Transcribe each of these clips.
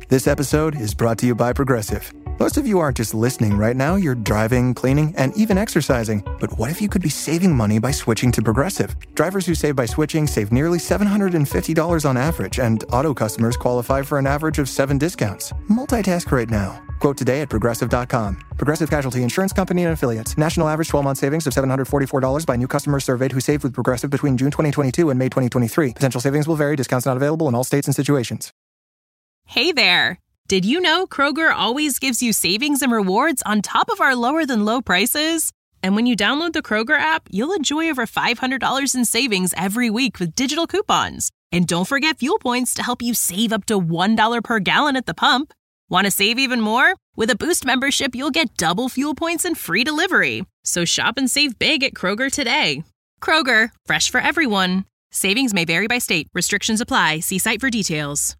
This episode is brought to you by Progressive. Most of you aren't just listening right now, you're driving, cleaning, and even exercising. But what if you could be saving money by switching to Progressive? Drivers who save by switching save nearly $750 on average, and auto customers qualify for an average of 7 discounts. Multitask right now. Quote today at Progressive.com. Progressive Casualty Insurance Company and Affiliates. National average 12-month savings of $744 by new customers surveyed who saved with Progressive between June 2022 and May 2023. Potential savings will vary. Discounts not available in all states and situations. Hey there! Did you know Kroger always gives you savings and rewards on top of our lower-than-low prices? And when you download the Kroger app, you'll enjoy over $500 in savings every week with digital coupons. And don't forget fuel points to help you save up to $1 per gallon at the pump. Want to save even more? With a Boost membership, you'll get double fuel points and free delivery. So shop and save big at Kroger today. Kroger, fresh for everyone. Savings may vary by state. Restrictions apply. See site for details.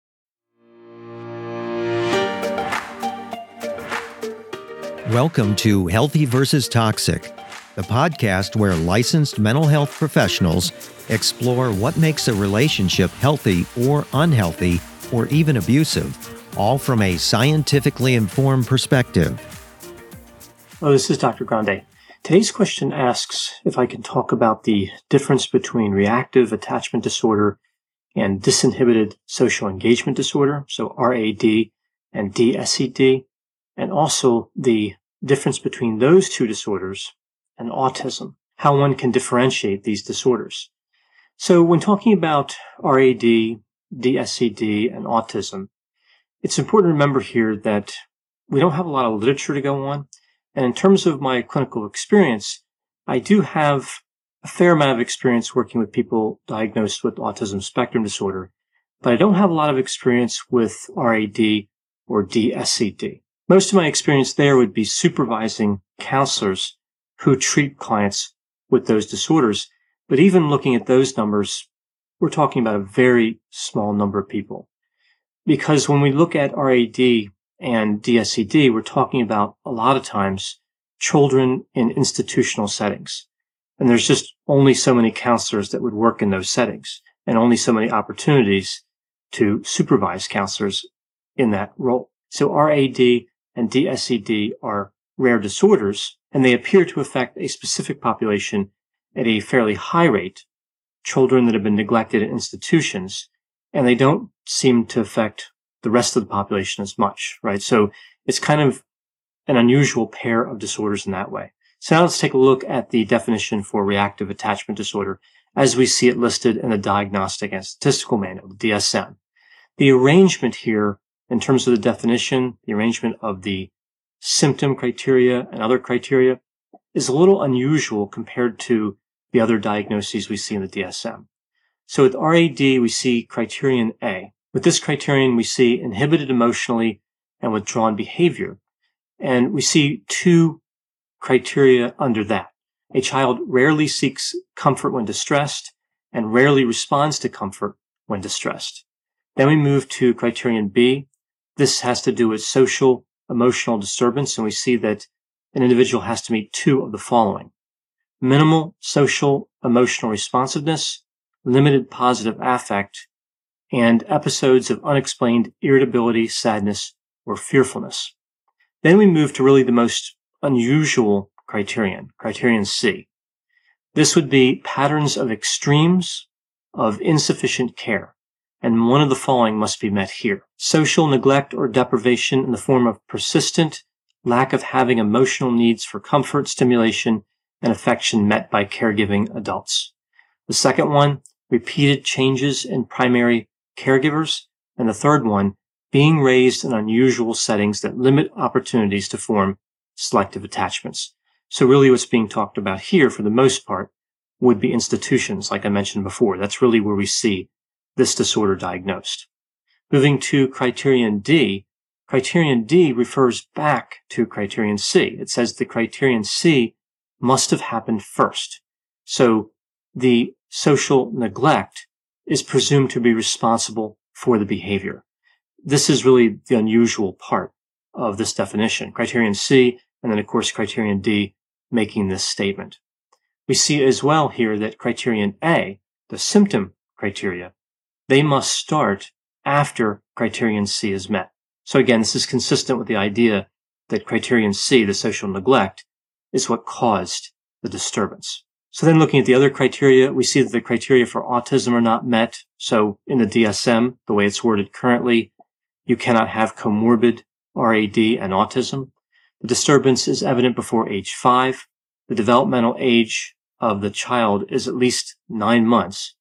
Welcome to Healthy versus Toxic, the podcast where licensed mental health professionals explore what makes a relationship healthy or unhealthy or even abusive, all from a scientifically informed perspective. Hello, this is Dr. Grande. Today's question asks if I can talk about the difference between reactive attachment disorder and disinhibited social engagement disorder, so RAD and DSED, and also the difference between those two disorders and autism, how one can differentiate these disorders. So when talking about RAD, DSED, and autism, it's important to remember here that we don't have a lot of literature to go on. And in terms of my clinical experience, I do have a fair amount of experience working with people diagnosed with autism spectrum disorder, but I don't have a lot of experience with RAD or DSED. Most of my experience there would be supervising counselors who treat clients with those disorders. But even looking at those numbers, we're talking about a very small number of people. Because when we look at RAD and DSED, we're talking about a lot of times children in institutional settings. And there's just only so many counselors that would work in those settings and only so many opportunities to supervise counselors in that role. So RAD and DSED are rare disorders, and they appear to affect a specific population at a fairly high rate, children that have been neglected in institutions, and they don't seem to affect the rest of the population as much, right? So it's kind of an unusual pair of disorders in that way. So now let's take a look at the definition for reactive attachment disorder as we see it listed in the Diagnostic and Statistical Manual, the DSM. The arrangement here in terms of the definition, the arrangement of the symptom criteria and other criteria is a little unusual compared to the other diagnoses we see in the DSM. So with RAD, we see criterion A. With this criterion, we see inhibited emotionally and withdrawn behavior. And we see two criteria under that. A child rarely seeks comfort when distressed and rarely responds to comfort when distressed. Then we move to criterion B. This has to do with social emotional disturbance, and we see that an individual has to meet two of the following: minimal social emotional responsiveness, limited positive affect, and episodes of unexplained irritability, sadness, or fearfulness. Then we move to really the most unusual criterion C. This would be patterns of extremes of insufficient care. And one of the following must be met here: social neglect or deprivation in the form of persistent lack of having emotional needs for comfort, stimulation, and affection met by caregiving adults. The second one, repeated changes in primary caregivers. And the third one, being raised in unusual settings that limit opportunities to form selective attachments. So really what's being talked about here, for the most part, would be institutions, like I mentioned before. That's really where we see this disorder diagnosed. Moving to criterion D refers back to criterion C. It says the criterion C must have happened first. So the social neglect is presumed to be responsible for the behavior. This is really the unusual part of this definition. Criterion C, and then of course criterion D making this statement. We see as well here that criterion A, the symptom criteria, they must start after criterion C is met. So again, this is consistent with the idea that criterion C, the social neglect, is what caused the disturbance. So then looking at the other criteria, we see that the criteria for autism are not met. So in the DSM, the way it's worded currently, you cannot have comorbid RAD and autism. The disturbance is evident before age 5. The developmental age of the child is at least 9 months.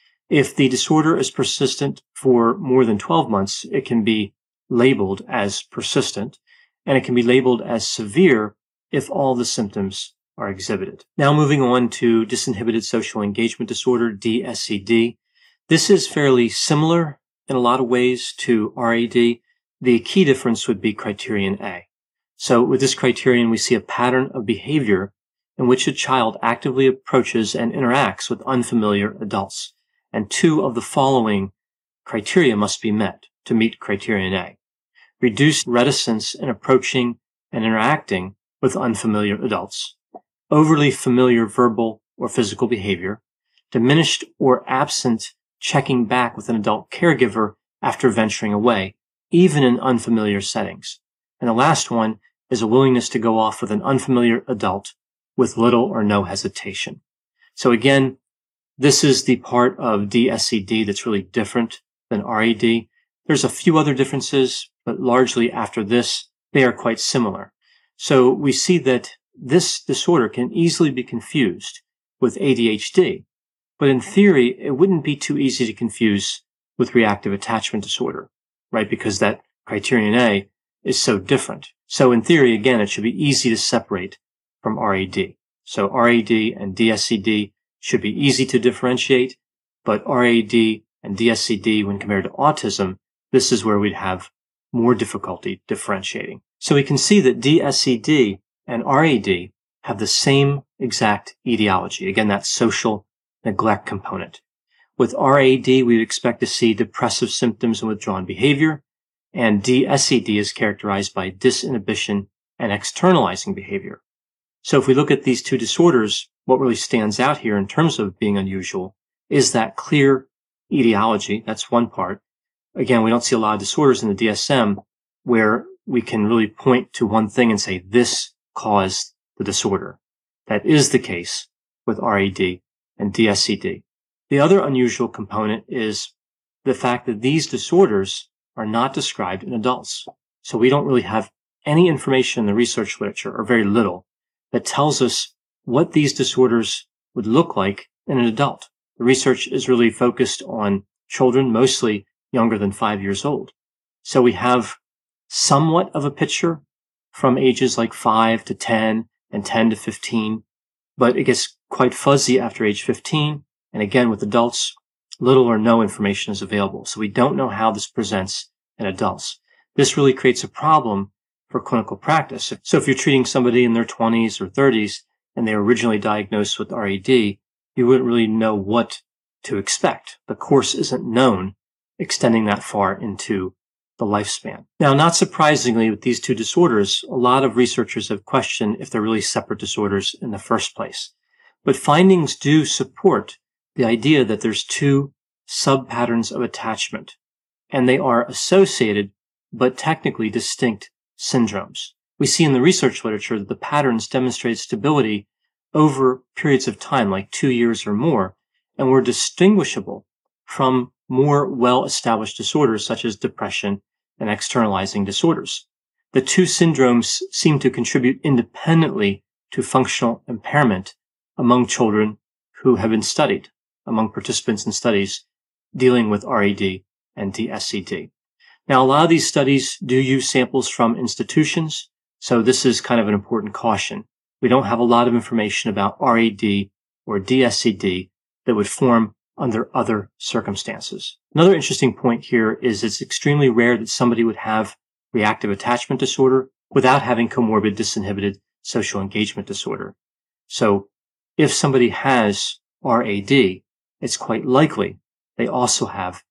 If the disorder is persistent for more than 12 months, it can be labeled as persistent, and it can be labeled as severe if all the symptoms are exhibited. Now moving on to disinhibited social engagement disorder, DSED. This is fairly similar in a lot of ways to RAD. The key difference would be criterion A. So with this criterion, we see a pattern of behavior in which a child actively approaches and interacts with unfamiliar adults. And 2 of the following criteria must be met to meet criterion A. Reduced reticence in approaching and interacting with unfamiliar adults, overly familiar verbal or physical behavior, diminished or absent checking back with an adult caregiver after venturing away, even in unfamiliar settings. And the last one is a willingness to go off with an unfamiliar adult with little or no hesitation. So again, this is the part of DSED that's really different than RAD. There's a few other differences, but largely after this, they are quite similar. So we see that this disorder can easily be confused with ADHD, but in theory, it wouldn't be too easy to confuse with reactive attachment disorder, right? Because that criterion A is so different. So in theory, again, it should be easy to separate from RAD. So RAD and DSED should be easy to differentiate, but RAD and DSED, when compared to autism, this is where we'd have more difficulty differentiating. So we can see that DSED and RAD have the same exact etiology. Again, that social neglect component. With RAD, we'd expect to see depressive symptoms and withdrawn behavior, and DSED is characterized by disinhibition and externalizing behavior. So if we look at these 2 disorders, what really stands out here in terms of being unusual is that clear etiology. That's one part. Again, we don't see a lot of disorders in the DSM where we can really point to one thing and say this caused the disorder. That is the case with RAD and DSED. The other unusual component is the fact that these disorders are not described in adults. So we don't really have any information in the research literature, or very little, that tells us what these disorders would look like in an adult. The research is really focused on children, mostly younger than 5 years old. So we have somewhat of a picture from ages like 5 to 10 and 10 to 15, but it gets quite fuzzy after age 15. And again, with adults, little or no information is available. So we don't know how this presents in adults. This really creates a problem for clinical practice. So if you're treating somebody in their 20s or 30s and they were originally diagnosed with RAD, you wouldn't really know what to expect. The course isn't known extending that far into the lifespan. Now, not surprisingly, with these 2 disorders, a lot of researchers have questioned if they're really separate disorders in the first place. But findings do support the idea that there's 2 sub-patterns of attachment, and they are associated but technically distinct syndromes. We see in the research literature that the patterns demonstrate stability over periods of time, like 2 years or more, and were distinguishable from more well-established disorders such as depression and externalizing disorders. The 2 syndromes seem to contribute independently to functional impairment among children who have been studied, among participants in studies dealing with RAD and DSED. Now, a lot of these studies do use samples from institutions, so this is kind of an important caution. We don't have a lot of information about RAD or DSED that would form under other circumstances. Another interesting point here is it's extremely rare that somebody would have reactive attachment disorder without having comorbid disinhibited social engagement disorder. So if somebody has RAD, it's quite likely they also have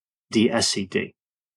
DSED.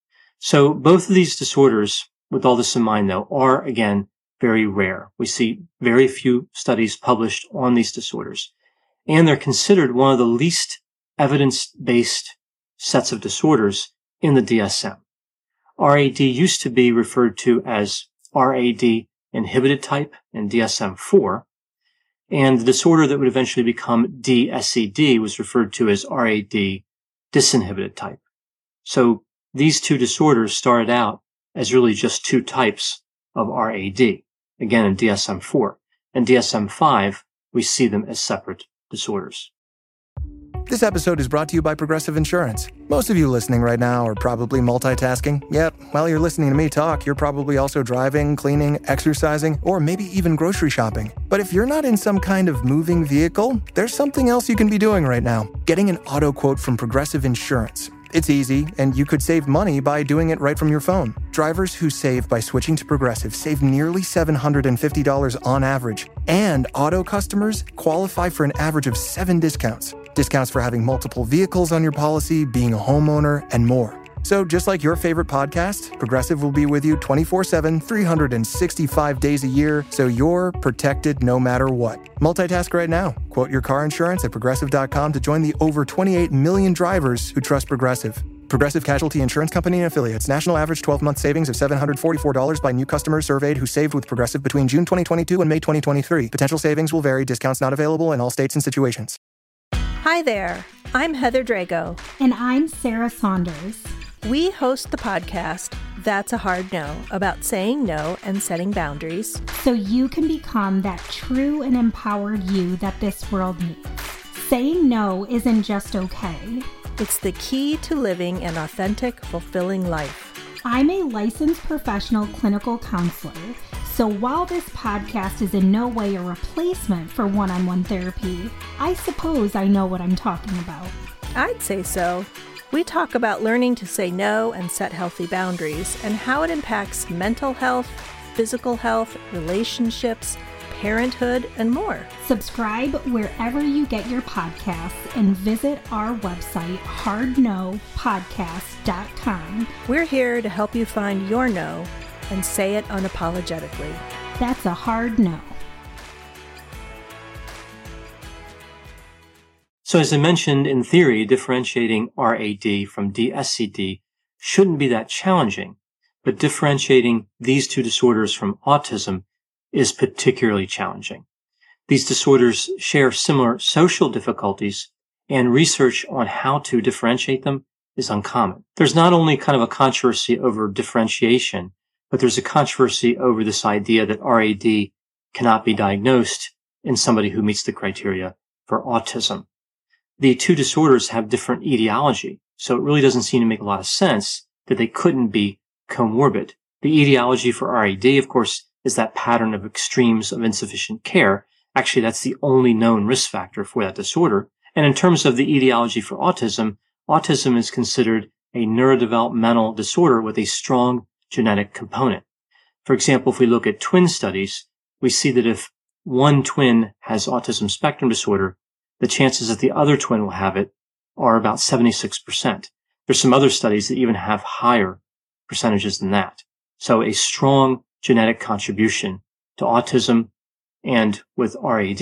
So both of these disorders, with all this in mind though, are again very rare. We see very few studies published on these disorders, and they're considered one of the least evidence-based sets of disorders in the DSM. RAD used to be referred to as RAD inhibited type in DSM-4, and the disorder that would eventually become DSED was referred to as RAD disinhibited type. So these two disorders started out as really just two types of RAD, again in DSM-4. In DSM-5, we see them as separate disorders. This episode is brought to you by Progressive Insurance. Most of you listening right now are probably multitasking. Yep, while you're listening to me talk, you're probably also driving, cleaning, exercising, or maybe even grocery shopping. But if you're not in some kind of moving vehicle, there's something else you can be doing right now. Getting an auto quote from Progressive Insurance. It's easy, and you could save money by doing it right from your phone. Drivers who save by switching to Progressive save nearly $750 on average, and auto customers qualify for an average of 7 discounts. Discounts for having multiple vehicles on your policy, being a homeowner, and more. So just like your favorite podcast, Progressive will be with you 24/7, 365 days a year, so you're protected no matter what. Multitask right now. Quote your car insurance at Progressive.com to join the over 28 million drivers who trust Progressive. Progressive Casualty Insurance Company and Affiliates. National average 12-month savings of $744 by new customers surveyed who saved with Progressive between June 2022 and May 2023. Potential savings will vary. Discounts not available in all states and situations. Hi there, I'm Heather Drago. And I'm Sarah Saunders. We host the podcast, That's a Hard No, about saying no and setting boundaries. So you can become that true and empowered you that this world needs. Saying no isn't just okay. It's the key to living an authentic, fulfilling life. I'm a licensed professional clinical counselor. So while this podcast is in no way a replacement for one-on-one therapy, I suppose I know what I'm talking about. I'd say so. We talk about learning to say no and set healthy boundaries and how it impacts mental health, physical health, relationships, parenthood, and more. Subscribe wherever you get your podcasts and visit our website, hardnopodcast.com. We're here to help you find your no and say it unapologetically. That's a hard no. So as I mentioned, in theory, differentiating RAD from DSED shouldn't be that challenging, but differentiating these two disorders from autism is particularly challenging. These disorders share similar social difficulties, and research on how to differentiate them is uncommon. There's not only kind of a controversy over differentiation, but there's a controversy over this idea that RAD cannot be diagnosed in somebody who meets the criteria for autism. The two disorders have different etiology, so it really doesn't seem to make a lot of sense that they couldn't be comorbid. The etiology for RAD, of course, is that pattern of extremes of insufficient care. Actually, that's the only known risk factor for that disorder. And in terms of the etiology for autism, autism is considered a neurodevelopmental disorder with a strong genetic component. For example, if we look at twin studies, we see that if one twin has autism spectrum disorder, the chances that the other twin will have it are about 76%. There's some other studies that even have higher percentages than that. So a strong genetic contribution to autism, and with RAD,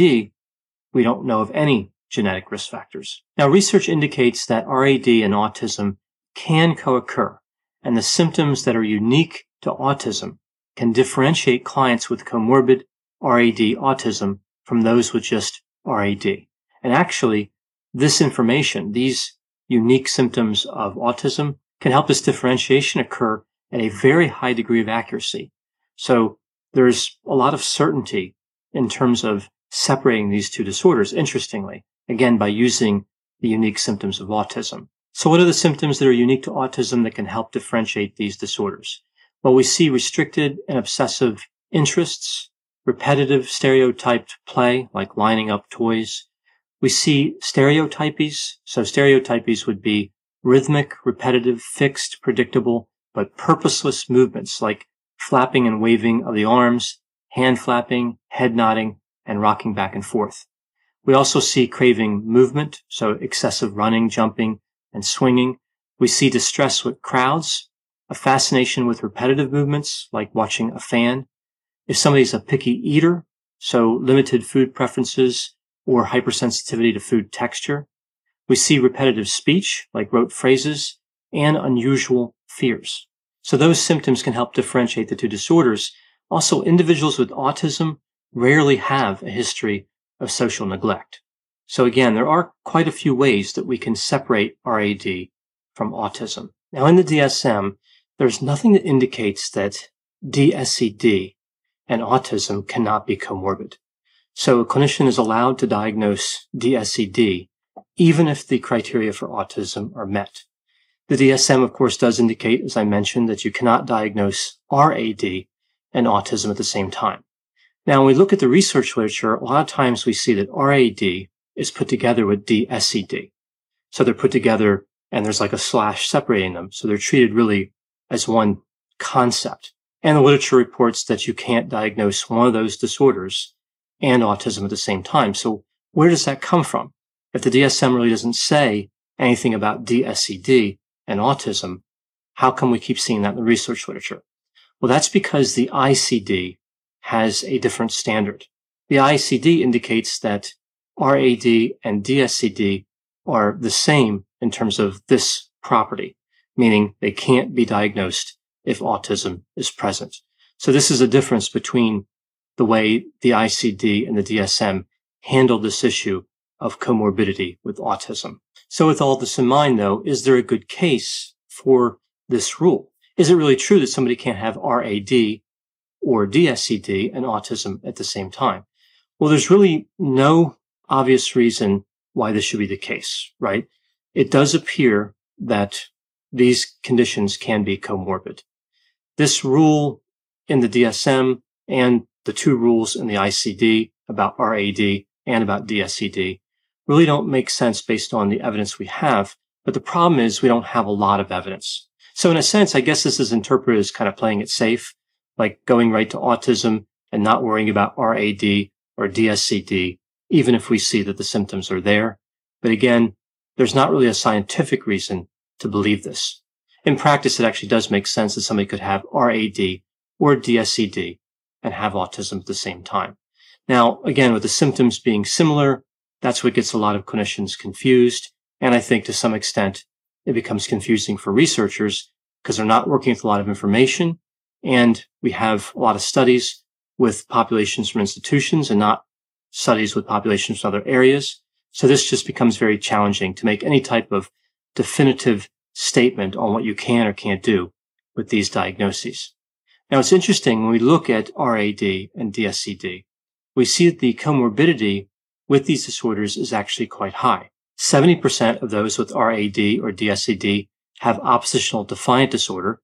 we don't know of any genetic risk factors. Now, research indicates that RAD and autism can co-occur, and the symptoms that are unique to autism can differentiate clients with comorbid RAD autism from those with just RAD. And actually, this information, these unique symptoms of autism, can help this differentiation occur at a very high degree of accuracy. So there's a lot of certainty in terms of separating these two disorders, interestingly, again, by using the unique symptoms of autism. So what are the symptoms that are unique to autism that can help differentiate these disorders? Well, we see restricted and obsessive interests, repetitive stereotyped play, like lining up toys. We see stereotypies. So stereotypies would be rhythmic, repetitive, fixed, predictable, but purposeless movements like flapping and waving of the arms, hand flapping, head nodding, and rocking back and forth. We also see craving movement, so excessive running, jumping, and swinging. We see distress with crowds, a fascination with repetitive movements, like watching a fan. If somebody's a picky eater, so limited food preferences or hypersensitivity to food texture. We see repetitive speech, like rote phrases, and unusual fears. So those symptoms can help differentiate the two disorders. Also, individuals with autism rarely have a history of social neglect. So again, there are quite a few ways that we can separate RAD from autism. Now, in the DSM, there's nothing that indicates that DSCD and autism cannot be comorbid. So a clinician is allowed to diagnose DSCD even if the criteria for autism are met. The DSM, of course, does indicate, as I mentioned, that you cannot diagnose RAD and autism at the same time. Now, when we look at the research literature, a lot of times we see that RAD is put together with DSCD. So they're put together and there's like a slash separating them. So they're treated really as one concept. And the literature reports that you can't diagnose one of those disorders and autism at the same time. So where does that come from? If the DSM really doesn't say anything about DSCD and autism, how come we keep seeing that in the research literature? Well, that's because the ICD has a different standard. The ICD indicates that RAD and DSCD are the same in terms of this property, meaning they can't be diagnosed if autism is present. So this is a difference between the way the ICD and the DSM handle this issue of comorbidity with autism. So with all this in mind, though, is there a good case for this rule? Is it really true that somebody can't have RAD or DSCD and autism at the same time? Well, there's really no obvious reason why this should be the case, right? It does appear that these conditions can be comorbid. This rule in the DSM and the two rules in the ICD about RAD and about DSCD really don't make sense based on the evidence we have. But the problem is we don't have a lot of evidence. So in a sense, I guess this is interpreted as kind of playing it safe, like going right to autism and not worrying about RAD or DSCD, even if we see that the symptoms are there. But again, there's not really a scientific reason to believe this. In practice, it actually does make sense that somebody could have RAD or DSCD and have autism at the same time. Now, again, with the symptoms being similar, that's what gets a lot of clinicians confused. And I think to some extent, it becomes confusing for researchers because they're not working with a lot of information. And we have a lot of studies with populations from institutions and not studies with populations from other areas. So this just becomes very challenging to make any type of definitive statement on what you can or can't do with these diagnoses. Now, it's interesting when we look at RAD and DSCD, we see that the comorbidity with these disorders is actually quite high. 70% of those with RAD or DSCD have oppositional defiant disorder,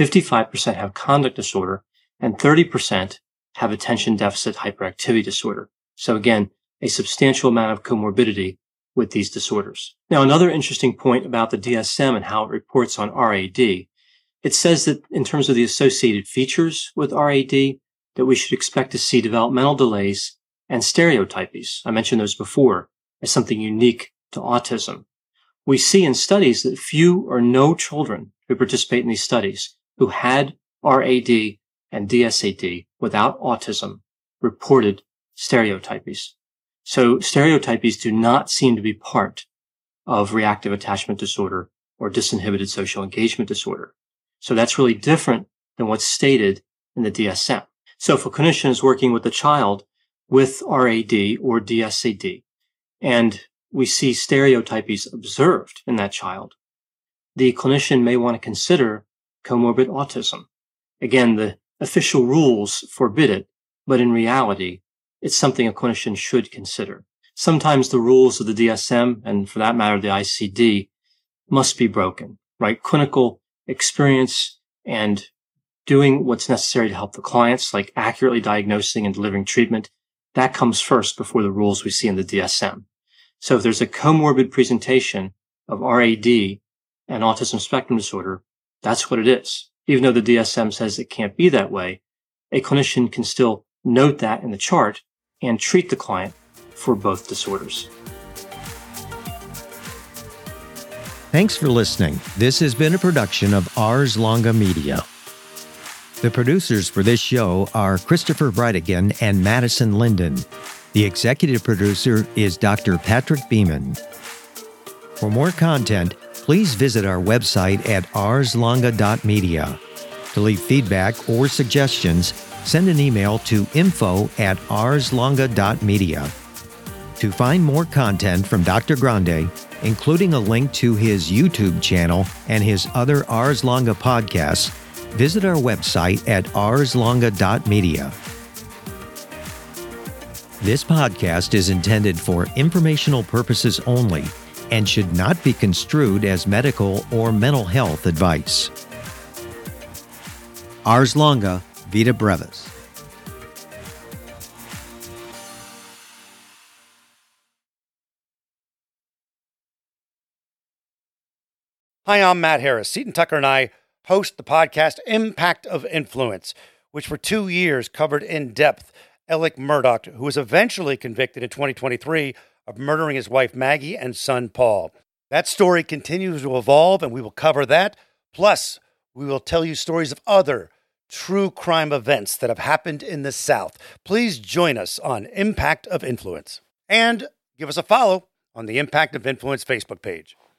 55% have conduct disorder, and 30% have attention deficit hyperactivity disorder. So again, a substantial amount of comorbidity with these disorders. Now, another interesting point about the DSM and how it reports on RAD, it says that in terms of the associated features with RAD, that we should expect to see developmental delays and stereotypies. I mentioned those before as something unique to autism. We see in studies that few or no children who participate in these studies who had RAD and DSCD without autism reported stereotypies. So stereotypies do not seem to be part of reactive attachment disorder or disinhibited social engagement disorder. So that's really different than what's stated in the DSM. So if a clinician is working with a child with RAD or DSCD, and we see stereotypies observed in that child, the clinician may want to consider comorbid autism. Again, the official rules forbid it, but in reality, it's something a clinician should consider. Sometimes the rules of the DSM, and for that matter, the ICD, must be broken, right? Clinical experience and doing what's necessary to help the clients, like accurately diagnosing and delivering treatment, that comes first before the rules we see in the DSM. So if there's a comorbid presentation of RAD and autism spectrum disorder, that's what it is. Even though the DSM says it can't be that way, a clinician can still note that in the chart and treat the client for both disorders. Thanks for listening. This has been a production of Ars Longa Media. The producers for this show are Christopher Breitigan and Madison Linden. The executive producer is Dr. Patrick Beeman. For more content, please visit our website at arslonga.media. To leave feedback or suggestions, send an email to info@arslonga.media. To find more content from Dr. Grande, including a link to his YouTube channel and his other Ars Longa podcasts, visit our website at arslonga.media. This podcast is intended for informational purposes only and should not be construed as medical or mental health advice. Ars Longa, Vita Brevis. Hi, I'm Matt Harris. Seton Tucker and I host the podcast Impact of Influence, which for 2 years covered in depth Alec Murdaugh, who was eventually convicted in 2023 of murdering his wife Maggie and son Paul. That story continues to evolve, and we will cover that. Plus, we will tell you stories of other true crime events that have happened in the South. Please join us on Impact of Influence. And give us a follow on the Impact of Influence Facebook page.